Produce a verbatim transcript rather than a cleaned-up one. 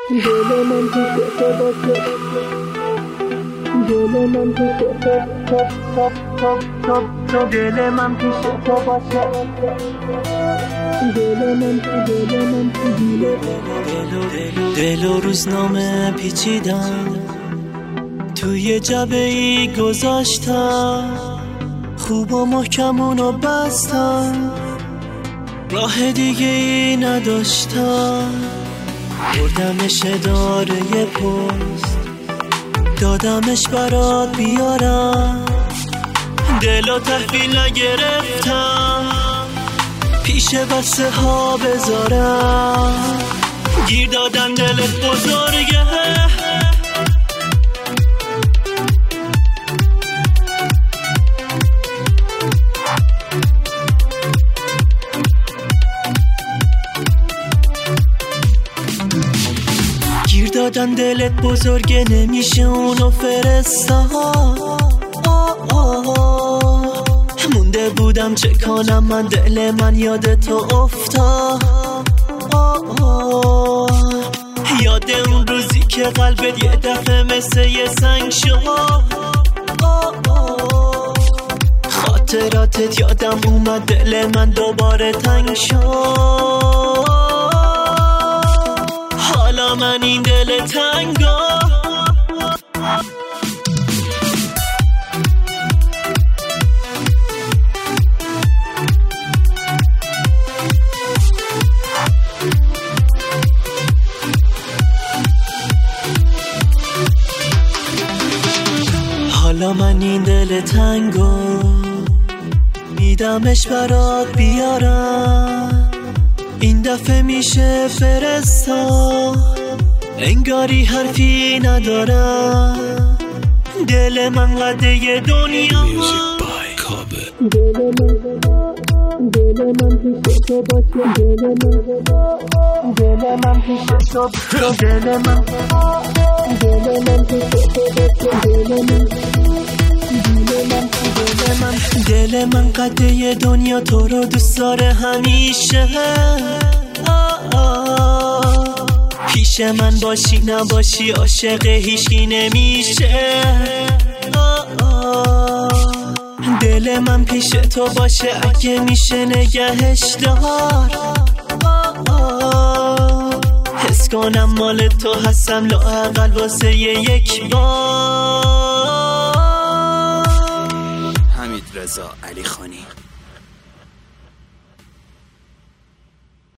دل من پیش تو باشه، دل من پیش تو تو تو تو تو دل من پیش تو باشه، دل من دل من دل و روزنامه پیچیدم توی جبه ای گذاشتم، خوب و محکم اونو بستم، راه دیگه ای نداشتم، بردمش اداره پست دادمش برات بیارم، دلو تحویل نگرفتم پیش بسته ها بذارم، گیر دادم دلت بزرگه گیر دادم دلت بزرگه نمیشه اونو فرستاد، مونده بودم چه کنم من دل من یاد تو افتاد، یاد اون روزی که قلبت یه دفعه مثل یه سنگ شد، خاطراتت یادم اومد دل من دوباره تنگ شد، حالا من این دل تنگا حالا من این دل تنگو میدمش برات بیارم، این دفعه میشه فرستا انگاری حرفی ندارم، دل من قده دنیا دل من دل من پیش تو باشه، دل من دل من پیش تو دل من دل من پیش تو باشه، دل من دل من دل من قده دنیا تو رو دوست داره همیشه، پیش من باشی نباشی عاشق هیچکی نمیشه، دل من پیش تو باشه اگه میشه نگهش دار، حس کنم مال تو هستم لااقل واسه یک بار. حمید رضا علی خانی.